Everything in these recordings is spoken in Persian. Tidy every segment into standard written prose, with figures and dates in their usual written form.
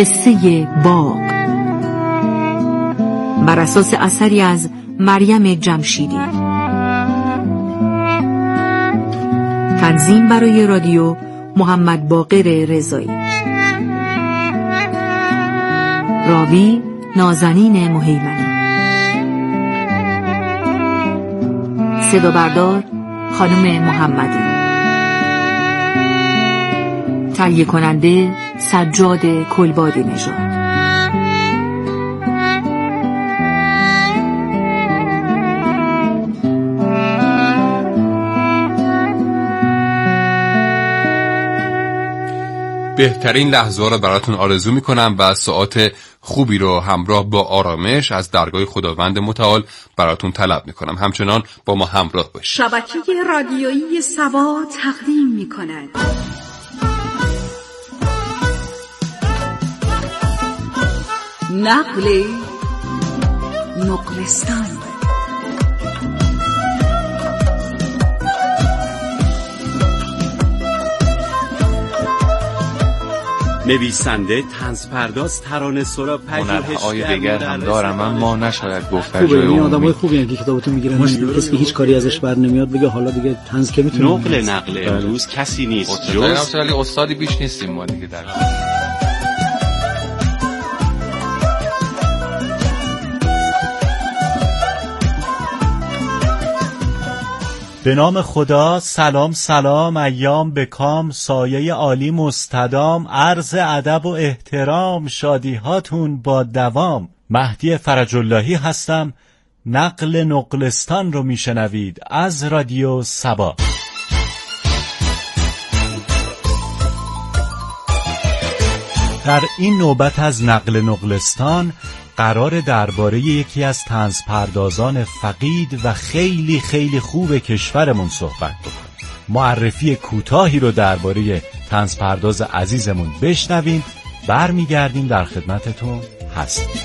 قصه باغ بر اساس اثری از مریم جمشیدی. تنظیم برای رادیو محمد باقر رضایی. راوی نازنین مهیمنی. صدا بردار خانم محمدی. تهیه کننده سجاد کلبادی نژاد. بهترین لحظه‌ها رو براتون آرزو می‌کنم و ساعات خوبی رو همراه با آرامش از درگاه خداوند متعال براتون طلب می‌کنم. همچنان با ما همراه باشید. شبکه رادیویی سبا تقدیم می‌کند نقل نقلستان. نویسنده، طنزپرداز، ترانه‌سرا، هنرهای دیگر هم دارم، اما نشاید گفت در جای عمومی. آدمای خوبی هستن که کتاباتو میگیرن، کسی که هیچ کاری ازش بر نمیاد بگه حالا دیگه طنز که میتونه. نقل امروز کسی نیست جز ولی استادی بیش نیستیم ما دیگه در به نام خدا. سلام ایام بکام، سایه عالی مستدام، عرض ادب و احترام، شادی هاتون با دوام. مهدی فرج اللهی هستم. نقل نقلستان رو میشنوید از رادیو سبا. در این نوبت از نقل نقلستان قرار درباره یکی از طنزپردازان فقید و خیلی خیلی خوب کشورمون صحبت بکنیم. معرفی کوتاهی رو درباره طنزپرداز عزیزمون بشنویم، برمیگردیم در خدمتتون هستیم.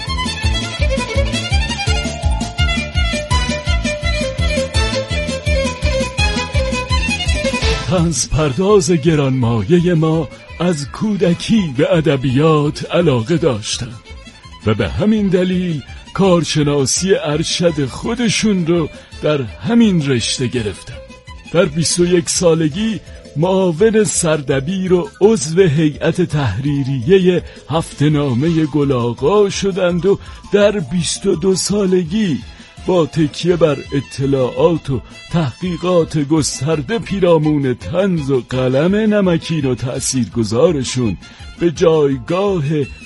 طنزپرداز گرانمایه ما از کودکی به ادبیات علاقه داشتند و به همین دلیل کارشناسی ارشد خودشون رو در همین رشته گرفتن. در 21 سالگی معاون سردبیر و عضو هیئت تحریریه هفته‌نامه گل آقا شدند و در 22 سالگی با تکیه بر اطلاعات و تحقیقات گسترده پیرامون طنز و قلم نمکین و تأثیرگذارشون به جایگاه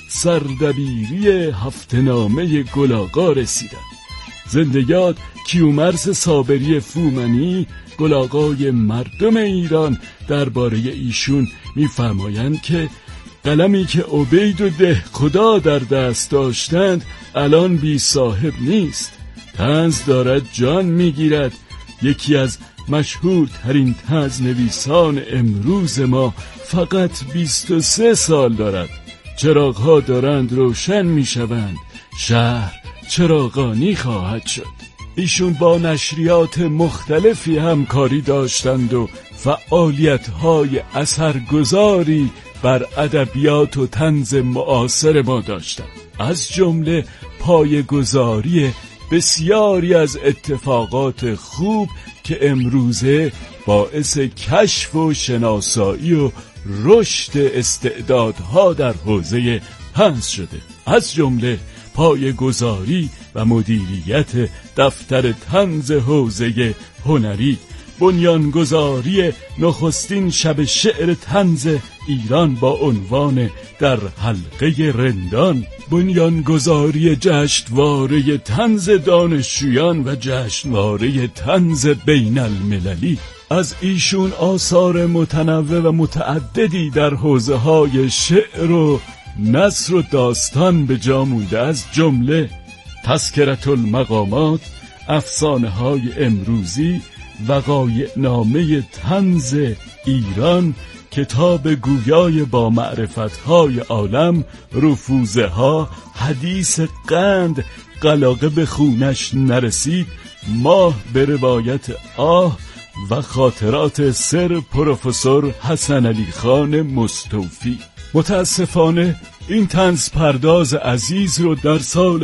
سردبیری هفته‌نامه گل آقا رسیدن. زنده یاد کیومرث صابری فومنی، گل آقای مردم ایران، درباره ایشون می‌فرمایند که قلمی که عبید و دهخدا در دست داشتند الان بی صاحب نیست. طنز دارد جان میگیرد. یکی از مشهورترین طنز نویسان امروز ما فقط 23 سال دارد. چراغ‌ها دارند روشن میشوند، شهر چراغانی خواهد شد. ایشون با نشریات مختلفی همکاری داشتند و فعالیت‌های اثرگذاری بر ادبیات و طنز معاصر ما داشتند، از جمله پایه‌گذاری بسیاری از اتفاقات خوب که امروزه باعث کشف و شناسایی و رشد استعدادها در حوزه طنز شده، از جمله پایه‌گذاری و مدیریت دفتر طنز حوزه هنری، بنیانگذاری نخستین شب شعر طنز ایران با عنوان در حلقه رندان، بنیانگذاری جشنواره طنز دانشجویان و جشنواره طنز بین المللی. از ایشون آثار متنوع و متعددی در حوزه‌های شعر و نثر و داستان به جا مونده، از جمله تذکرة المقامات، افسانه‌های امروزی، وقایع نامه طنز ایران، کتاب گویای با معرفت‌های عالم، رفوزه ها، حدیث قند، قلاقه به خونش نرسید، ماه به روایت آه و خاطرات سر پروفسور حسن علی خان مستوفی. متاسفانه این طنز پرداز عزیز رو در سال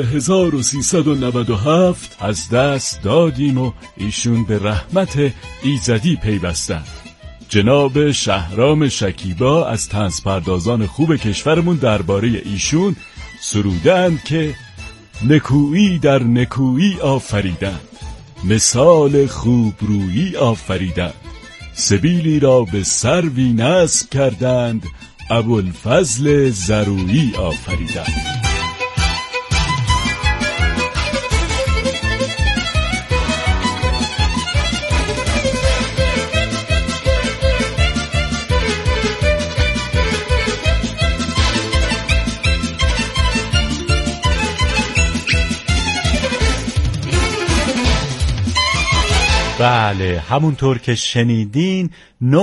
1397 از دست دادیم و ایشون به رحمت ایزدی پیوستند. جناب شهرام شکیبا از طنز پردازان خوب کشورمون درباره ایشون سرودند که نکویی در نکویی آفریدند، مثال خوبرویی آفریدند، سبیلی را به سروی نصب کردند، ابوالفضل زرویی آفریدند. بله، همونطور که شنیدین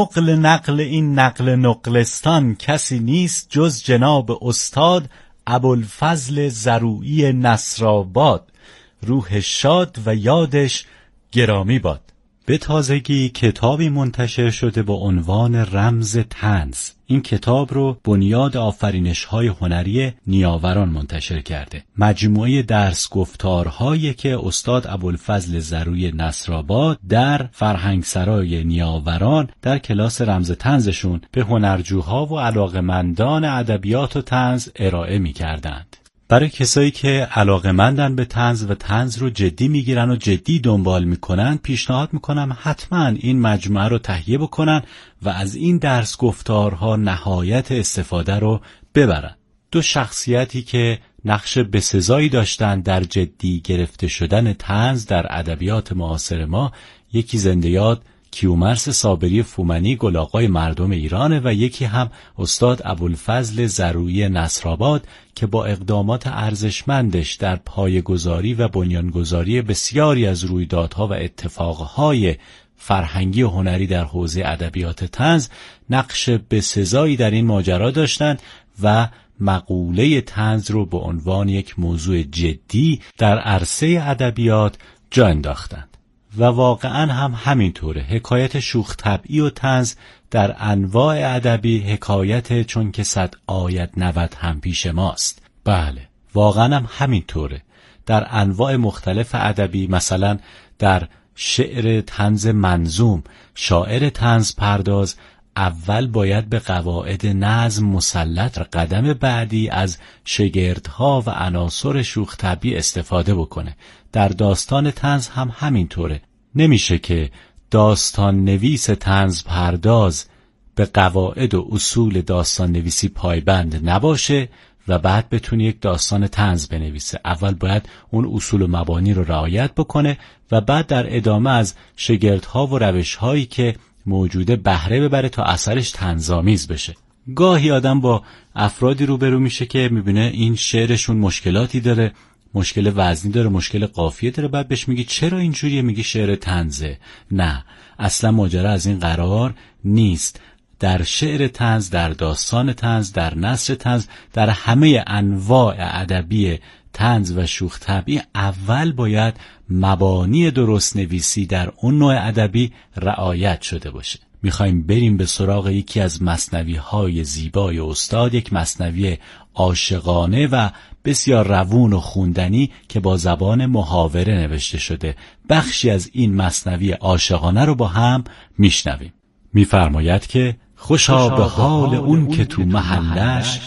نقل این نقل نقلستان کسی نیست جز جناب استاد ابوالفضل زرویی نصرآباد، روح شاد و یادش گرامی باد. به تازگی کتابی منتشر شده با عنوان رمز طنز. این کتاب رو بنیاد آفرینش‌های هنری نیاوران منتشر کرده. مجموعه درس گفتارهایی که استاد ابوالفضل زرویی نصرآباد در فرهنگسرای نیاوران در کلاس رمز طنزشون به هنرجوها و علاقمندان ادبیات و طنز ارائه می‌کردند. برای کسایی که علاقه‌مندن به طنز و طنز رو جدی میگیرن و جدی دنبال میکنن، پیشنهاد میکنم حتما این مجموعه رو تهیه بکنن و از این درس گفتارها نهایت استفاده رو ببرن. دو شخصیتی که نقش بسزایی داشتن در جدی گرفته شدن طنز در ادبیات معاصر ما، یکی زنده یاد کیومرث صابری فومنی گل‌آقای مردم ایرانه و یکی هم استاد ابوالفضل زرویی نصرآباد که با اقدامات ارزشمندش در پایه‌گذاری و بنیانگذاری بسیاری از رویدادها و اتفاقهای فرهنگی و هنری در حوزه ادبیات طنز نقش بسزایی در این ماجرا داشتند و مقوله طنز رو به عنوان یک موضوع جدی در عرصه ادبیات جا انداختند. و واقعا هم همینطوره. حکایت شوخ طبعی و طنز در انواع ادبی حکایت چون که 100 آید 90 هم پیش ماست. بله، واقعا هم همینطوره. در انواع مختلف ادبی، مثلا در شعر طنز منظوم، شاعر طنز پرداز اول باید به قواعد نظم مسلط، قدم بعدی از شگردها و عناصر شوخ طبعی استفاده بکنه. در داستان طنز هم همینطوره. نمیشه که داستان نویس طنز پرداز به قواعد و اصول داستان نویسی پایبند نباشه و بعد بتونه یک داستان طنز بنویسه. اول باید اون اصول و مبانی رو رعایت بکنه و بعد در ادامه از شگردها و روش‌هایی که موجوده بهره ببره تا اثرش طنزآمیز بشه. گاهی آدم با افرادی روبرو میشه که میبینه این شعرشون مشکلاتی داره، مشکل وزنی داره، مشکل قافیه داره، بعد بهش میگی چرا اینجوریه؟ میگی شعر طنزه. نه، اصلا ماجرا از این قرار نیست. در شعر طنز، در داستان طنز، در نثر طنز، در همه انواع ادبی طنز و شوخ طبعی اول باید مبانی درست نویسی در اون نوع ادبی رعایت شده باشه. میخوایم بریم به سراغ یکی از مثنوی‌های زیبای استاد، یک مثنوی عاشقانه و بسیار روون و خوندنی که با زبان محاوره نوشته شده. بخشی از این مثنوی عاشقانه رو با هم میشنویم. میفرماید که خوشا به حال اون که تو محلش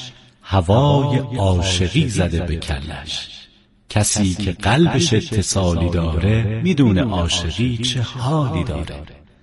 هوای عاشقی زده به کلش. کسی که قلبش اتصالی داره میدونه عاشقی چه حالی داره.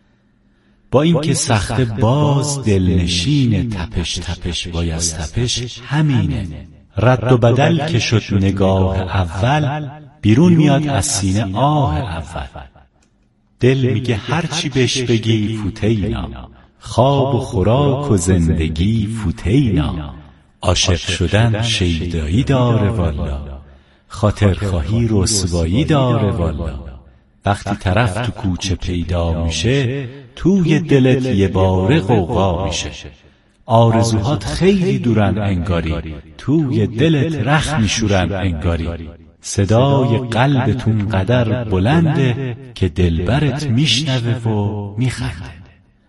با اینکه سخت باز دلنشین تپش تپش وایز تپش همینه. رد و بدل که شد نگاه اول بیرون میاد از سینه آه اول. دل میگه هرچی بهش بگی فوتینا، خواب و خوراک و زندگی فوتینا. عاشق شدن شیدایی داره والا، خاطرخواهی رسوایی داره والا. وقتی طرف تو کوچه پیدا میشه توی دلت یه باره غوغا میشه. آرزوهات خیلی دورن انگاری، توی دلت رخ میشورن انگاری. صدای قلبتون قدر بلنده که دلبرت میشنوه و میخنده.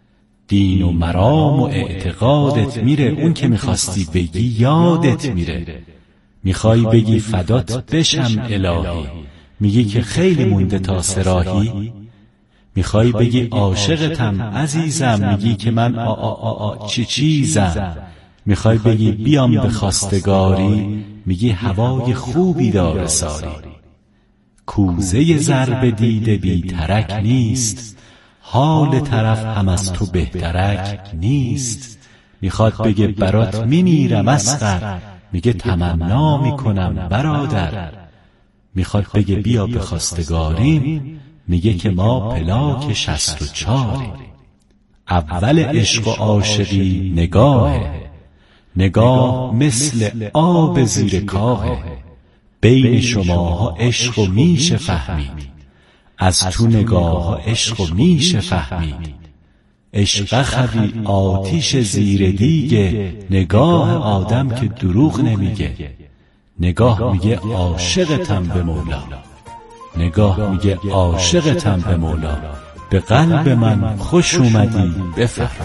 دین و مرام و اعتقادت میره، اون که میخواستی بگی یادت میره. میخوای بگی فدات بشم الهی، میگی که خیلی مونده تا سراحی. میخوای بگی عاشقتم عزیزم، میگی که من چی چیزم. میخوای بگی بیام به خواستگاری، میگی هوای خوبی داره ساری. کوزه ضرب دیده بی ترک نیست، حال طرف هم از تو بهترک نیست. میخواد بگه برات میمیرم اسقر، میگه تمنا میکنم برادر. میخواد بگه بیا به خواستگاریم، میگه که ما پلاک 64. اول عشق و عاشقی نگاهه، نگاه مثل آب زیر کاهه. بین شماها عشق و میشه فهمید، از تو نگاه عشق و میشه فهمید. عشق خوی آتیش زیر دیگه، نگاه آدم که دروغ نمیگه. نگاه میگه عاشقتم به مولا، نگاه میگه عاشقتم به مولا. به قلب من خوش اومدی بفرما.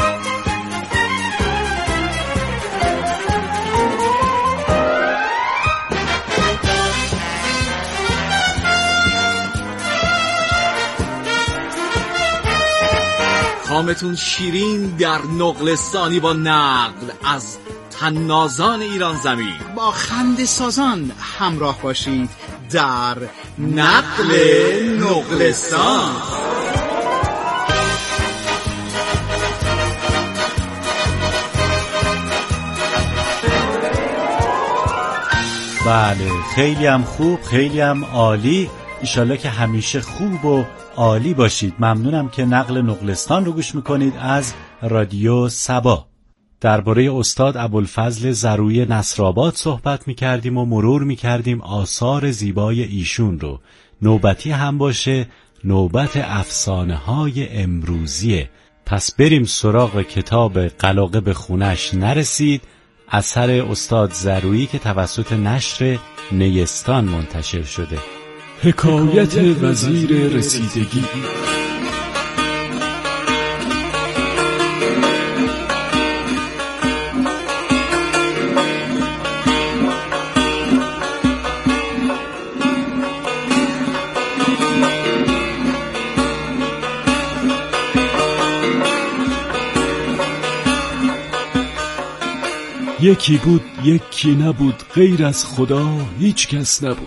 کامتون شیرین در نقلستانی با نقل از طنازان ایران زمین. با خنده سازان همراه باشید در نقل نقلستان. بله، خیلی هم خوب، خیلی هم عالی. انشالله که همیشه خوب و عالی باشید. ممنونم که نقل نقلستان رو گوش میکنید از رادیو سبا. درباره استاد ابوالفضل زروی نصرآباد صحبت میکردیم و مرور میکردیم آثار زیبای ایشون رو. نوبتی هم باشه، نوبت افسانه های امروزیه. پس بریم سراغ کتاب قلاقه به خونش نرسید، اثر استاد زروی که توسط نشر نیستان منتشر شده. حکایت وزیر رسیدگی. یکی بود یکی نبود، غیر از خدا هیچ کس نبود.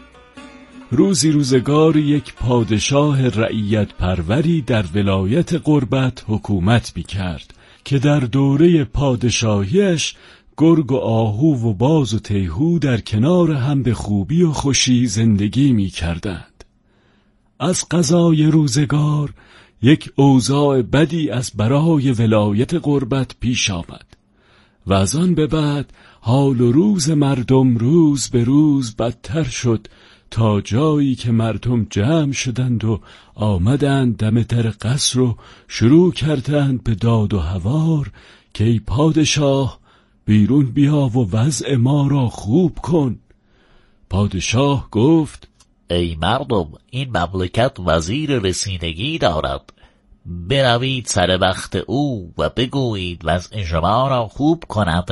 روزی روزگار یک پادشاه رعیت پروری در ولایت غربت حکومت می‌کرد که در دوره پادشاهیش گرگ و آهو و باز و تیهو در کنار هم به خوبی و خوشی زندگی می‌کردند. از قضای روزگار یک اوضاع بدی از برای ولایت غربت پیش آمد و از آن به بعد حال و روز مردم روز به روز بدتر شد، تا جایی که مردم جمع شدند و آمدند دم در قصر و شروع کردند به داد و هوار که ای پادشاه بیرون بیا و وضع ما را خوب کن. پادشاه گفت ای مردم، این مملکت وزیر رسیدگی دارد، بروید سر وقت او و بگویید وضع شما را خوب کند.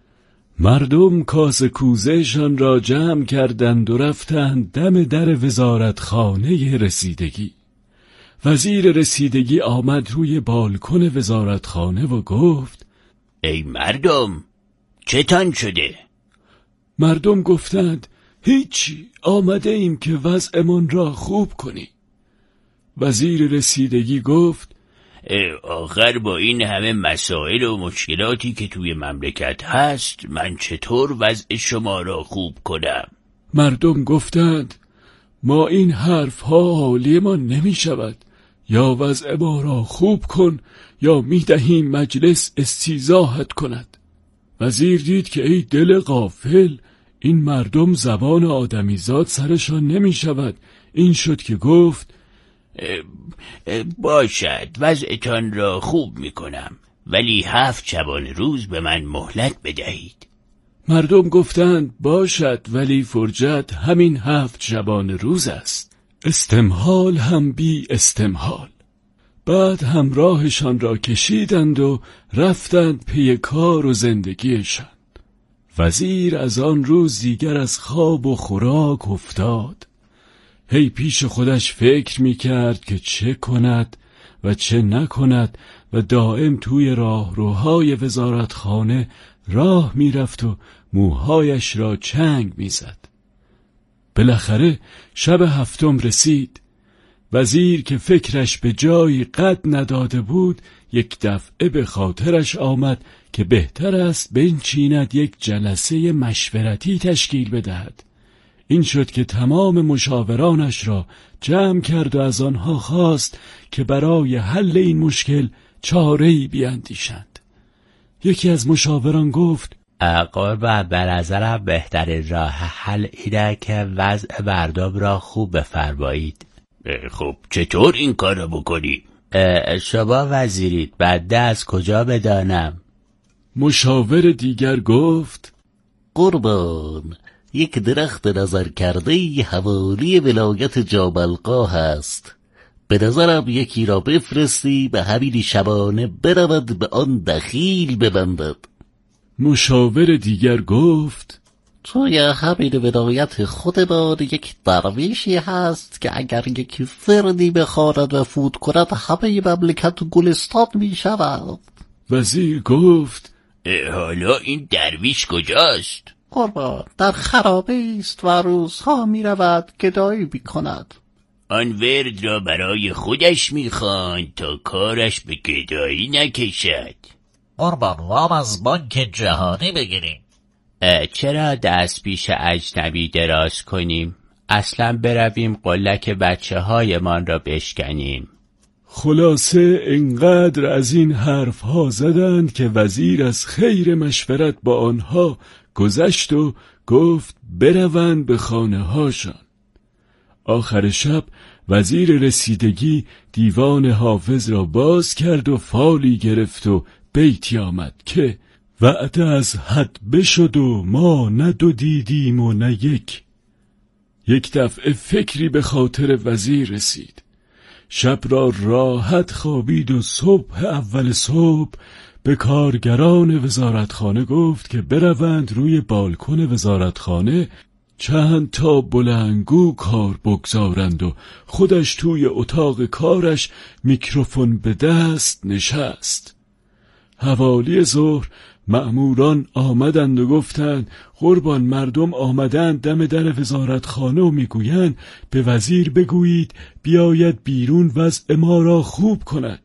مردم کاسه کوزهشان را جمع کردند و رفتند دم در وزارتخانه رسیدگی. وزیر رسیدگی آمد روی بالکن وزارتخانه و گفت ای مردم، چتان شده؟ مردم گفتند هیچی، آمده ایم که وضعمان را خوب کنی. وزیر رسیدگی گفت آخر با این همه مسائل و مشکلاتی که توی مملکت هست من چطور وضع شما را خوب کنم؟ مردم گفتند ما این حرف ها حالی ما نمی شود، یا وضع ما را خوب کن یا می دهیم مجلس استیضاحت کند. وزیر دید که ای دل غافل، این مردم زبان آدمیزاد سرشان نمی شود. این شد که گفت باشد، وضعتان را خوب می کنم، ولی 7 شبانه روز به من مهلت بدهید. مردم گفتند باشد، ولی فرجت همین 7 شبانه روز است، استمهال هم بی استمهال. بعد همراهشان را کشیدند و رفتند پی کار و زندگیشان. وزیر از آن روز دیگر از خواب و خوراک افتاد. هی پیش خودش فکر می‌کرد که چه کند و چه نکند و دائم توی راهروهای وزارتخانه راه میرفت و موهایش را چنگ میزد. بالاخره شب هفتم رسید. وزیر که فکرش به جایی قد نداده بود یک دفعه به خاطرش آمد که بهتر است بنشیند یک جلسه مشورتی تشکیل بدهد. این شد که تمام مشاورانش را جمع کرد و از آنها خواست که برای حل این مشکل چاره‌ای بیاندیشند. یکی از مشاوران گفت: قربان، به نظرم بهترین راه حل اینه که وضع مردم را خوب بفرمایید. خب چطور این کار را بکنی؟ شما وزیرید، بنده از کجا بدانم؟ مشاور دیگر گفت: قربان، یک درخت نظر کرده حوالی ولایت جابلقاه هست. به نظرم یکی را بفرستی به همین شبانه برود به آن دخیل ببندد. مشاور دیگر گفت: توی همین ولایت خودمان یک درویشی هست که اگر یک فردی بخواند و فوت کند همه مملکت گلستان می شود. وزیر گفت: حالا این درویش کجاست؟ قربان، در خرابه است و روزها می رود گدایی می کند. آن ورد را برای خودش می خواند تا کارش به گدایی نکشد. قربان، وام از بانک جهانی بگیریم. چرا دست پیش اجنبی دراز کنیم؟ اصلا برویم قلک بچه های من را بشکنیم. خلاصه انقدر از این حرف ها زدند که وزیر از خیر مشورت با آنها گذشت و گفت بروند به خانه هاشان. آخر شب وزیر رسیدگی دیوان حافظ را باز کرد و فالی گرفت و بیتی آمد که وعده از حد بشد و ما نه دو دیدیم و نه یک. یک دفعه فکری به خاطر وزیر رسید. شب را راحت خوابید و اول صبح به کارگران وزارتخانه گفت که بروند روی بالکن وزارتخانه چند تا بلندگو کار بگذارند و خودش توی اتاق کارش میکروفون به دست نشست. حوالی ظهر مأموران آمدند و گفتند قربان، مردم آمدند دم در وزارتخانه و میگویند به وزیر بگویید بیاید بیرون وضع ما را خوب کند.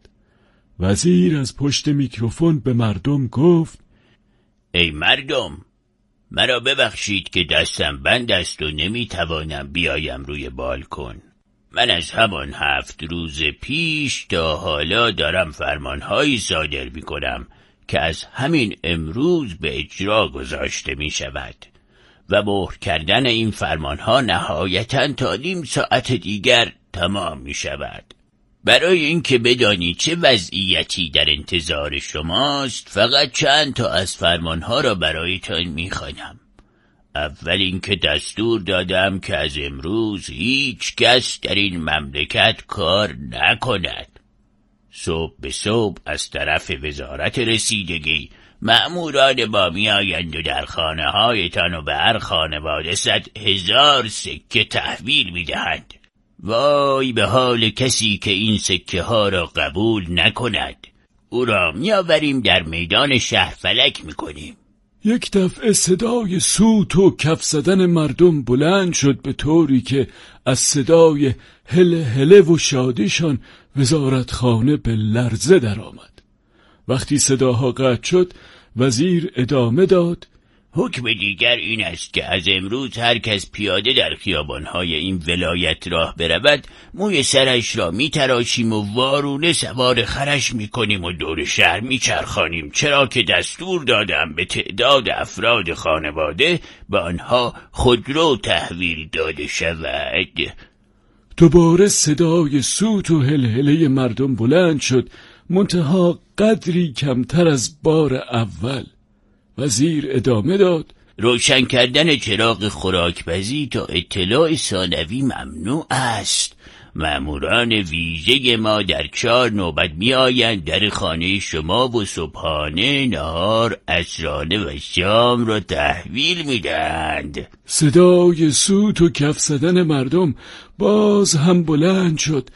وزیر از پشت میکروفون به مردم گفت: ای مردم، مرا ببخشید که دستم بند است و نمیتوانم بیایم روی بالکن. من از همان 7 روز پیش تا حالا دارم فرمانهایی صادر میکنم که از همین امروز به اجرا گذاشته می شود و مهر کردن این فرمانها نهایتاً تا نیم ساعت دیگر تمام می شود. برای اینکه بدانی چه وضعیتی در انتظار شماست فقط چند تا از فرمانها را برایتان می خوانم. اول اینکه دستور دادم که از امروز هیچ کس در این مملکت کار نکند. صبح به صبح از طرف وزارت رسیدگی مأموران با می آیند و در خانه هایتان و به هر خانواده 100,000 سکه تحویل می دهند. وای به حال کسی که این سکه ها را قبول نکند. او را می آوریم در میدان شهر فلک می کنیم. یک دفعه صدای سوت و کف زدن مردم بلند شد به طوری که از صدای هله هله و شادیشان وزارتخانه به لرزه در آمد. وقتی صداها قطع شد وزیر ادامه داد: حکم دیگر این است که از امروز هر کس پیاده در خیابانهای این ولایت راه برود موی سرش را می تراشیم و وارونه سوار خرش می کنیم و دور شهر می چرخانیم، چرا که دستور دادم به تعداد افراد خانواده به آنها خودرو تحویل داده شود. دوباره صدای سوت و هلهله مردم بلند شد، منتها قدری کمتر از بار اول. وزیر ادامه داد: روشن کردن چراغ خوراکپزی تا اطلاع ثانوی ممنوع است. مأموران ویژه ما در 4 نوبت می آیند در خانه شما و صبحانه، نهار، عصرانه و شام را تحویل می دهند. صدای سوت و کف زدن مردم باز هم بلند شد،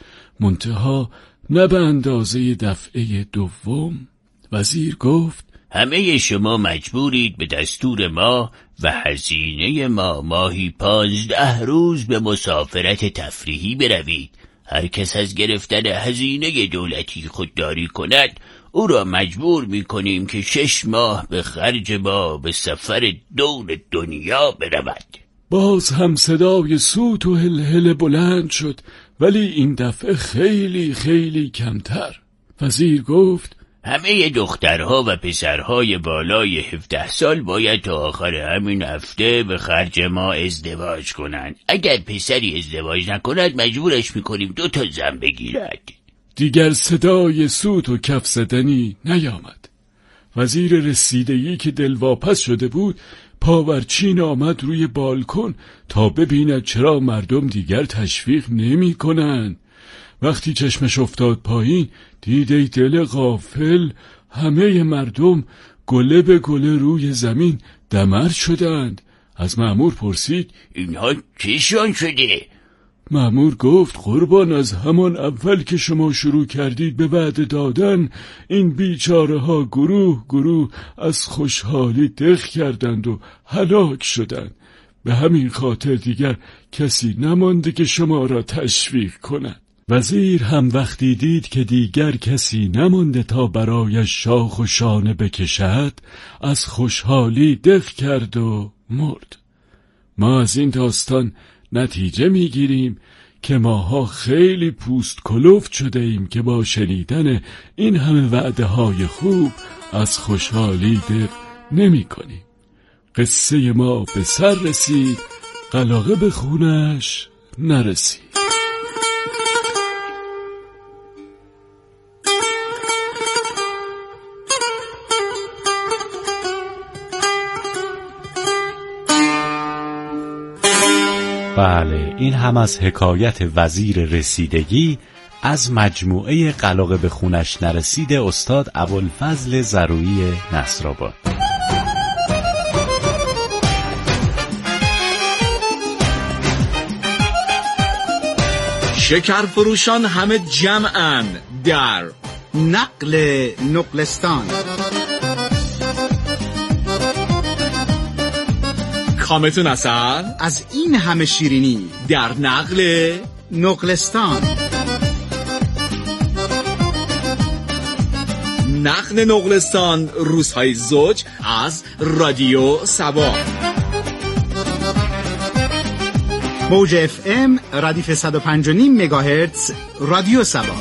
منتها نه به اندازه دفعه دوم. وزیر گفت: همه شما مجبورید به دستور ما و هزینه ما ماهی 15 روز به مسافرت تفریحی بروید. هر کس از گرفتن هزینه دولتی خودداری کند، او را مجبور می کنیم که 6 ماه به خرج ما به سفر دور دنیا برود. باز هم صدای سوت و هلهله بلند شد، ولی این دفعه خیلی خیلی کمتر. وزیر گفت: همه دخترها و پسرهای بالای 17 سال باید تا آخر همین هفته به خرج ما ازدواج کنند. اگر پسری ازدواج نکند مجبورش میکنیم 2 تا زن بگیرد. دیگر صدای سوت و کف زدنی نیامد. وزیر رسیدگی که دلواپس شده بود پاورچین آمد روی بالکن تا ببیند چرا مردم دیگر تشویق نمی کنند. وقتی چشمش افتاد پایین دید ای دل غافل، همه مردم گله به گله روی زمین دمر شدند. از مأمور پرسید: اینها چشان شده؟ مأمور گفت: قربان، از همان اول که شما شروع کردید به وعده دادن، این بیچاره ها گروه گروه از خوشحالی دق کردند و هلاک شدند. به همین خاطر دیگر کسی نمانده که شما را تشویق کند. وزیر هم وقتی دید که دیگر کسی نمانده تا برایش شاخ و شانه بکشد، از خوشحالی دق کرد و مرد. ما از این داستان نتیجه میگیریم که ماها خیلی پوست کلفت شده ایم که با شنیدن این همه وعده های خوب از خوشحالی دق نمی کنیم. قصه ما به سر رسید، قلاقه به خونش نرسید. بله، این هم از حکایت وزیر رسیدگی از مجموعه قلاقه به خونش نرسید استاد ابوالفضل زرویی نصرآباد. شکر فروشان همه جمعن در نقل نقلستان. کامتون اصل از این همه شیرینی در نقل نقلستان. نقل نقلستان روزهای زوج از رادیو سبا. موج FM ردیف 105.5 مگاهرتز رادیو سبا.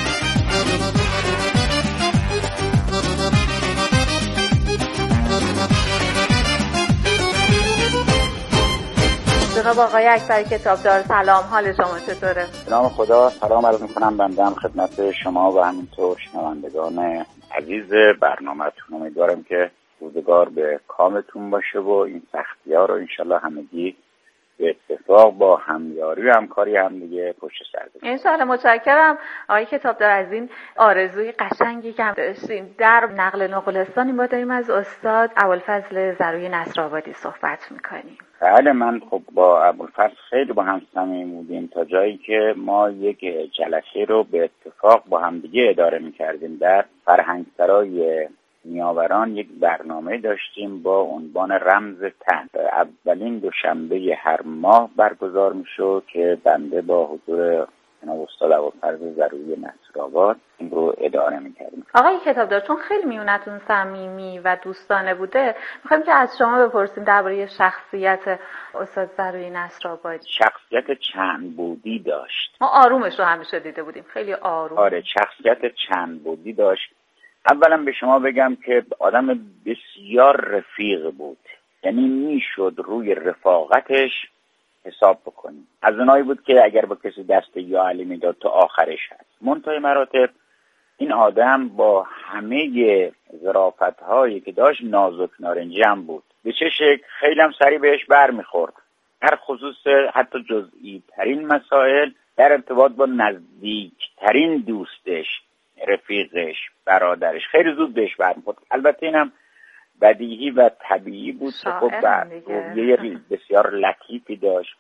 جناب آقای اکبر کتابدار، سلام، حال شما چطوره؟ به نام خدا سلام عرض می‌کنم بنده هم خدمت شما و همینطور شنوندگان عزیز برنامه‌تون. امیدوارم که روزگار به کامتون باشه و این سختی‌ها رو انشالله همگی به اتفاق با همیاری و همکاری هم دیگه پشت سر بذاریم. انشالله. متشکرم آقای کتابدار از این آرزوی قشنگی که داشتیم. در نقل نقلستانی ما داریم از استاد ابوالفضل زرویی نصرآبادی صحبت میکنیم. بله، من خب با ابوالفضل خیلی با هم صمیمی بودیم تا جایی که ما یک جلسه رو به اتفاق با هم دیگه اداره میکردیم. در فرهنگسرای نیاوران یک برنامه داشتیم با عنوان رمز تن. اولین دوشنبه هر ماه برگزار میشد که بنده با حضور جناب استاد ابوالفضل زرویی نصرآباد این رو اداره میکردیم. آقای کتابدار، چون خیلی میونتون صمیمی و دوستانه بوده، میخوایم که از شما بپرسیم درباره شخصیت استاد زرویی نصرآبادی. شخصیت چند بودی داشت. ما آرومش رو همیشه دیده بودیم، خیلی آروم. آره، شخصیت چند بودی داشت. اولا به شما بگم که آدم بسیار رفیق بود، یعنی میشد روی رفاقتش حساب بکنیم. از اونایی بود که اگر با کسی دست یا علی میداد تا آخرش هست. منتهای مراتب این آدم با همه ظرافت‌هایی که داشت نازک نارنجی هم بود. به چه شکل؟ خیلی هم سریع بهش بر میخورد. هر خصوص حتی جزئی ترین مسائل در ارتباط با نزدیکترین دوستش، رفیقش، برادرش خیلی زود بهش برمیخورد. البته اینم بدیهی و طبیعی بود که خب گویه بسیار لطیفی داشت،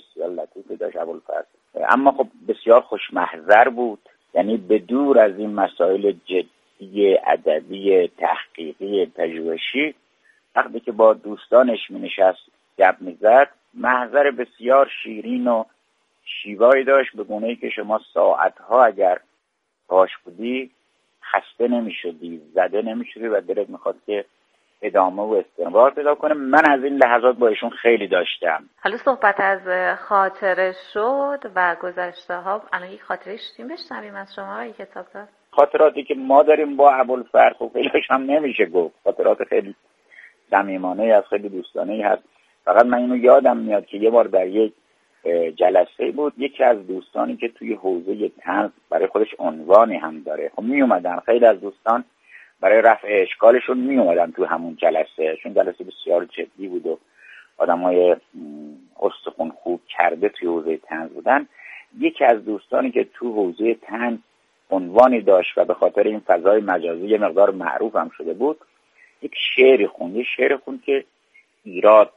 ابوالفضل، اما خب بسیار خوشمحضر بود، یعنی به دور از این مسائل جدی ادبی تحقیقی پژوهشی، وقتی که با دوستانش می نشست گپ می زد، محضر بسیار شیرین و شیوایی داشت، به گونه‌ای که شما ساعتها اگر باش بودی خسته نمی شدی، زده نمی شدی و دلت می خواست که ادامه و استمرار پیدا کنه. من از این لحظات با ایشون خیلی داشتم. حالا صحبت از خاطره شد و گذشته ها، الان یک خاطره شدیم بشنویم از شما یک کتاب دار. خاطراتی که ما داریم با ابوالفضل خب خیلیش هم نمیشه گفت، خاطرات خیلی صمیمانه از خیلی دوستانه هست. فقط من اینو یادم میاد که یه بار در یک جلسه بود، یکی از دوستانی که توی حوزه طنز برای خودش عنوانی هم داره، خب می اومدن خیلی از دوستان برای رفع اشکالشون می اومدن تو همون جلسه، چون جلسه بسیار جدی بود و آدمای استخون خوب کرده توی حوزه طنز بودن. یکی از دوستانی که تو حوزه طنز عنوانی داشت و به خاطر این فضای مجازی یه مقدار معروف هم شده بود، یک شعری خوند که ایراد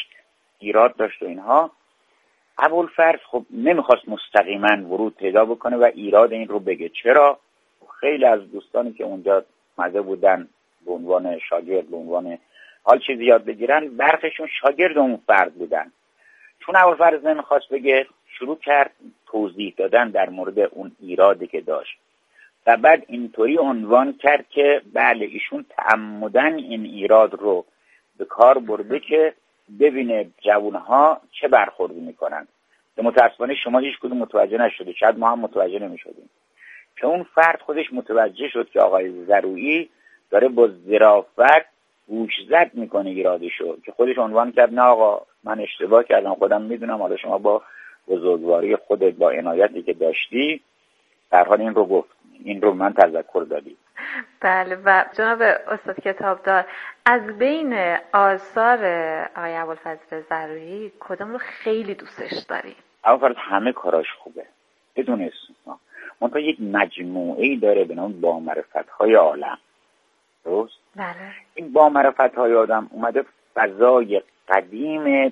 داشت و اینها. ابوالفضل خب نمیخواست مستقیما ورود پیدا بکنه و ایراد این رو بگه. چرا؟ خیلی از دوستانی که اونجا مزه بودن به عنوان شاگرد، به عنوان حال چیزی یاد بگیرن، برخشون شاگرد اون فرد بودن. چون ابوالفضل نمیخواست بگه، شروع کرد توضیح دادن در مورد اون ایرادی که داشت و بعد اینطوری عنوان کرد که بله ایشون تعمدن این ایراد رو به کار برده که ببینه جوانها چه برخوردی میکنن، که متاسفانه شما هیچ کدوم متوجه نشدید، شاید ما هم متوجه نمیشدیم، که اون فرد خودش متوجه شد که آقای ضرویی داره با ظرافت گوشزد میکنه ایرادشو، که خودش عنوان کرد نه آقا من اشتباه کردم، خودم میدونم، حالا شما با بزرگواری خودت، با عنایتی که داشتی در حال این رو گفت، این رو من تذکر دادی. بله. و جناب استاد کتابدار، از بین آثار آقای ابوالفضل ضرویی کدوم رو خیلی دوستش داری؟ ابوالفضل همه کاراش خوبه بدون استثنا، منتها یک مجموعه‌ای داره به نام با معرفت‌های عالم. درست؟ بله. این با معرفت‌های آدم اومده فضای قدیم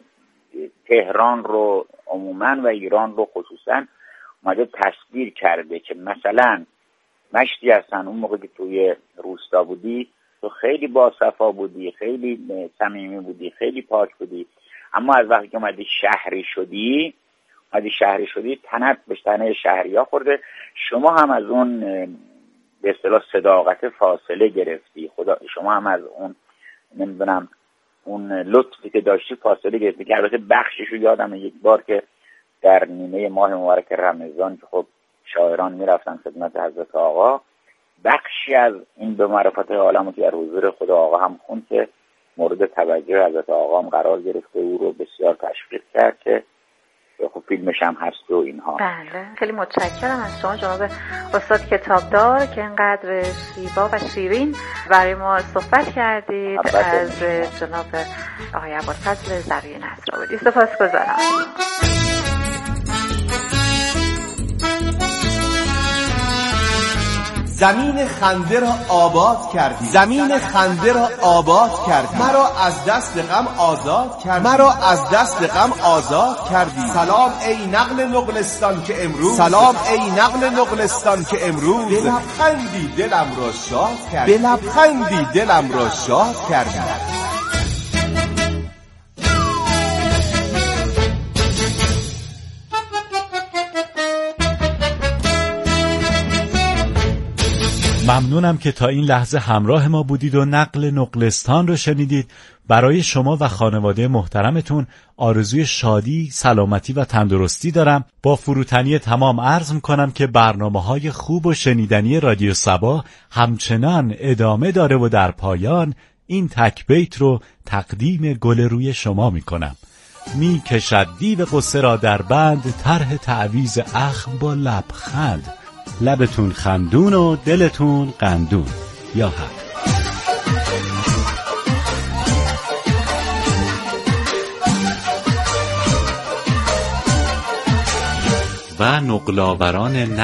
تهران رو عموماً و ایران رو خصوصاً اومده تصویر کرده، که مثلا مشتی هستن اون موقع که توی روستا بودی تو خیلی باصفا بودی، خیلی صمیمی بودی، خیلی پاک بودی، اما از وقتی که اومدی شهری شدی تنت به تنه شهریا خورده، شما هم از اون به اصطلاح صداقت فاصله گرفتی، شما هم از اون نمیدونم اون لطفی که داشتی فاصله گرفتی، که البته بخششو یادم یک بار که در نیمه ماه مبارک رمضان که خب شاعران میرفتن خدمت حضرت آقا، بخشی از این به معرفت عالم که در حضور خود آقا هم خوند که مورد توجه حضرت آقا هم قرار گرفته، او رو بسیار تشویق کرد که خب فیلمش هم هست و اینها. بله. خیلی متشکرم از شما جناب استاد کتابدار که اینقدر شیوا و شیرین برای ما صحبت کردید از جناب آقای ابوالفضل ضرویی نصرآبادی. سپاسگزارم. زمین خنده را آباد کردی، زمین خنده را آباد کردی، مرا از دست غم آزاد کردی، مرا از دست غم آزاد کردی. سلام ای نقل نقلستان که امروز، سلام ای نقل نقلستان که امروز به لبخندی دلم را شاد کردی، به لبخندی دلم را شاد کردی. ممنونم که تا این لحظه همراه ما بودید و نقل نقلستان رو شنیدید. برای شما و خانواده محترمتون آرزوی شادی، سلامتی و تندرستی دارم. با فروتنی تمام عرض میکنم که برنامه‌های خوب و شنیدنی رادیو صبا همچنان ادامه داره و در پایان این تک بیت رو تقدیم گل روی شما میکنم. می کشد دیو قصه را در بند، طرح تعویض اخم با لبخند. لبتون خندون و دلتون قندون. یا حق. و نقل‌آوران